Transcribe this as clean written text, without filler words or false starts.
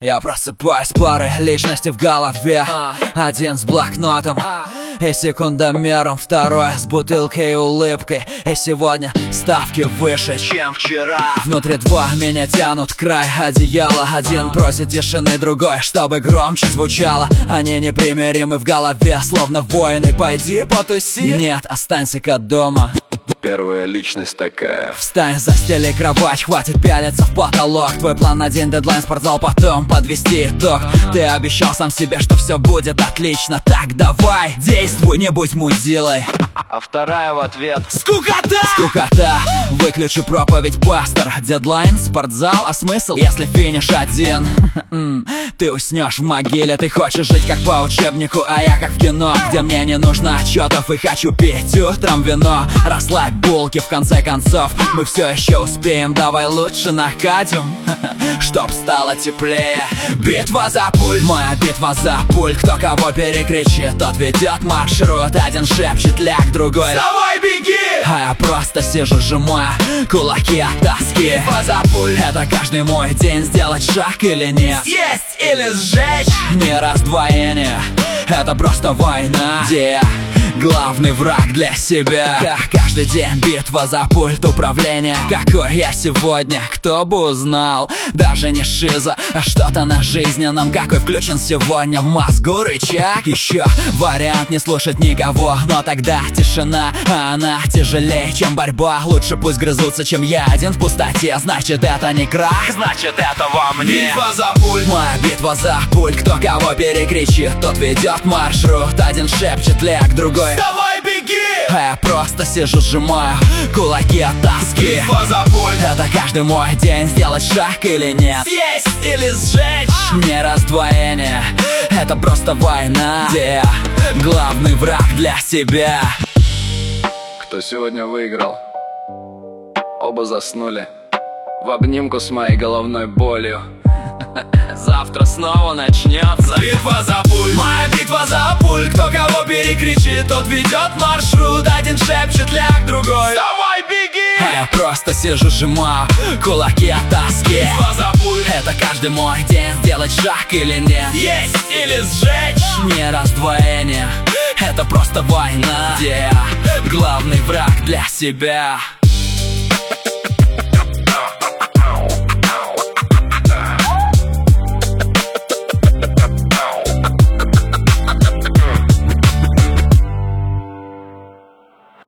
Я просыпаюсь с парой личностей в голове. Один с блокнотом и секундомером, второй с бутылкой и улыбкой. И сегодня ставки выше, чем вчера. Внутри два меня тянут край одеяла. Один просит тишины, другой, чтобы громче звучало. Они непримиримы в голове, словно воины. Пойди потуси, нет, останься-ка дома. Первая личность такая. Встань, застели кровать, хватит пялиться в потолок. Твой план один, дедлайн, спортзал, потом подвести итог. Ты обещал сам себе, что все будет отлично. Так давай, действуй, не будь мудилой. А вторая в ответ: скукота! Скукота! Выключи проповедь, пастор. Дедлайн, спортзал, а смысл, если финиш один? Ты уснешь в могиле. Ты хочешь жить как по учебнику, а я как в кино, где мне не нужно отчетов и хочу пить утром вино. Расслабь булки, в конце концов мы все еще успеем. Давай лучше накатим, чтоб стало теплее. Битва за пульт, моя битва за пульт. Кто кого перекричит, тот ведет маршрут. Один шепчет ляг, другой давай беги. А я просто сижу, сжимая кулаки от тоски. Битва за пульт, это каждый мой день. Сделать шаг или нет, съесть или сжечь. Не раздвоение, это просто война, где главный враг для себя. Как каждый день битва за пульт управления. Какой я сегодня, кто бы узнал. Даже не шиза, а что-то на жизненном. Какой включен сегодня в мозгу рычаг. Еще вариант не слушать никого, но тогда тишина, а она тяжелее, чем борьба. Лучше пусть грызутся, чем я один в пустоте. Значит, это не крах, значит, это во мне. Битва за пульт, моя битва за пульт. Кто кого перекричит, тот ведет маршрут. Один шепчет ляг, другой давай беги. А я просто сижу, сжимаю кулаки от тоски. Битва за пульт, это каждый мой день. Сделать шаг или нет, съесть или сжечь. Не раздвоение, это просто война, где главный враг для себя. Кто сегодня выиграл? Оба заснули в обнимку с моей головной болью. Завтра снова начнется битва за пульт, моя битва за пульт. Кто кого перекричит, тот ведет маршрут. Один шепчет ляг, другой давай беги. А я просто сижу, сжимаю кулаки от тоски. Битва за пульт, это каждый мой день. Сделать шаг или нет, есть или сжечь. Не раздвоение, это просто война, где главный враг для себя.